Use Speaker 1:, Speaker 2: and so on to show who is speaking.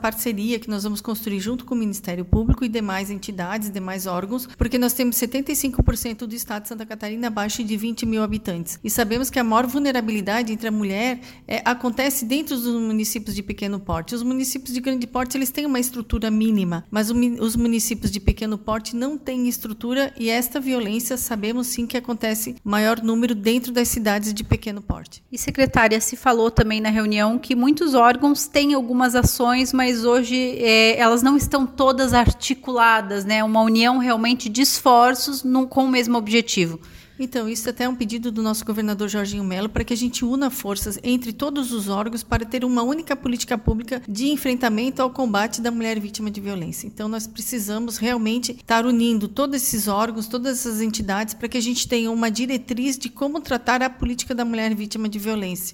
Speaker 1: parceria que nós vamos construir junto com o Ministério Público e demais entidades, demais órgãos, porque nós temos 75% do estado de Santa Catarina abaixo de 20 mil habitantes. E sabemos que a maior vulnerabilidade entre a mulher acontece dentro dos municípios de pequeno porte. Os municípios de grande porte, eles têm uma estrutura mínima, mas os municípios de pequeno porte não têm estrutura, e esta violência sabemos sim que acontece maior número dentro das cidades de pequeno porte.
Speaker 2: E, secretária, se falou também na reunião que muitos órgãos têm algumas ações, mas hoje elas não estão todas articuladas, né? Uma união realmente de esforços com o mesmo objetivo.
Speaker 1: Então, isso até é um pedido do nosso governador Jorginho Mello para que a gente una forças entre todos os órgãos para ter uma única política pública de enfrentamento ao combate da mulher vítima de violência. Então, nós precisamos realmente estar unindo todos esses órgãos, todas essas entidades, para que a gente tenha uma diretriz de como tratar a política da mulher vítima de violência.